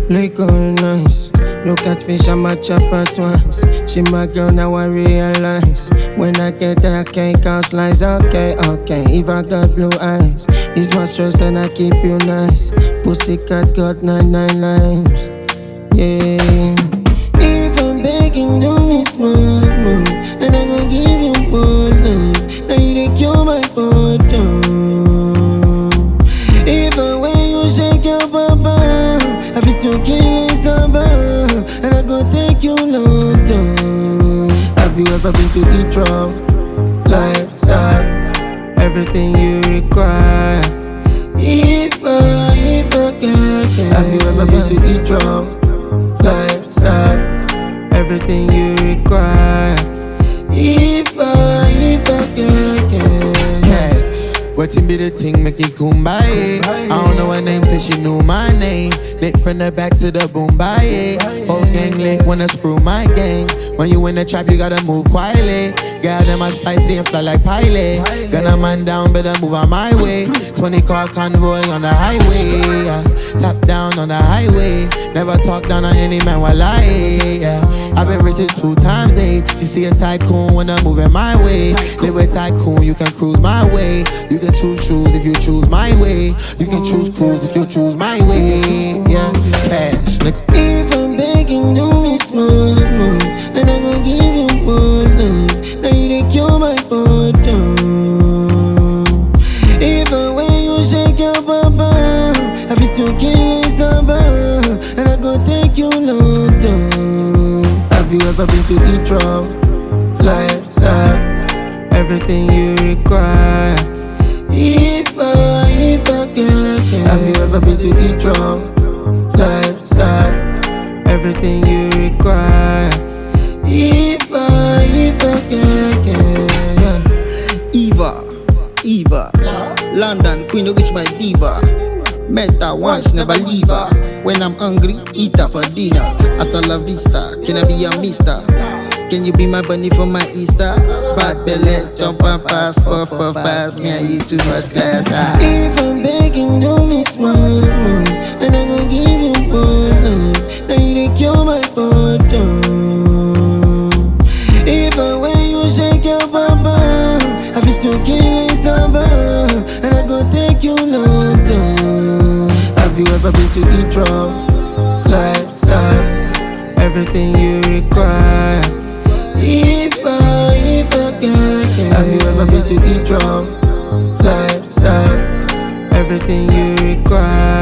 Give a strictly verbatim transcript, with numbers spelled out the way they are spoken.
Look how nice. No catfish, I'm a chopper twice. She my girl, now I realize. When I get there, I can't count slice. Okay, okay, if I got blue eyes, it's my stress and I keep you nice. Pussycat got nine nine lives. Yeah. If I'm begging, do me small, small, and I gon' give you more love. Now you dey cure my boredom. If I wear you shake your papa, I fit to kill it samba, and I go take you London. Have you ever been to Heathrow? Lifestyle, everything you require. If I, if I can, can. Have you ever been to Heathrow? Lifestyle, everything you require. If I, if I can, can. Cash, what'll be the thing make you kumbaya? I don't know her name, say she knew my name. Lit from the back to the boom bye. Whole gang lit, wanna screw my gang. When you in the trap, you gotta move quietly. Girl, them are spicy and fly like pilot. Gun a man down, better move on my way. twenty car convoy on the highway. Yeah. Top down on the highway. Never talk down on any man while I yeah. I've been rich two times, eh? She see a tycoon when I'm moving my way. Live with tycoon, you can cruise my way. You can choose shoes if you choose my way. You can choose cruise if you choose my way. Yeah, cash, nigga. If I'm begging, do me small, small, and I gon' give you more love. Now you dey cure my boredom. If I wear you shake your papa, I fit to kill it samba, and I go take you London. Have you ever been to Heathrow? Lifestyle, everything you require. If I, if I can, can. Have you ever been to Heathrow? Lifestyle, everything you require. If I, if I can, can. Yeah. Eva, Eva, London, queen of which my diva. Met her once, never leave her. When I'm hungry, eat her for dinner. Hasta la vista, can I be your mister? Can you be my bunny for my Easter? Bad belly, jump and pass, puff, puff, pass. Me and you too much class. Ah. If I'm begging, do me small, small, and I gon' give you more love. Now you dey cure my boredom. If I wear you shake your papa, I fit to kill it samba, and I go take you London. Have you ever been to Heathrow? Lifestyle, everything you require. If I, if I can, can. Have you ever been to Heathrow? Lifestyle, everything you require.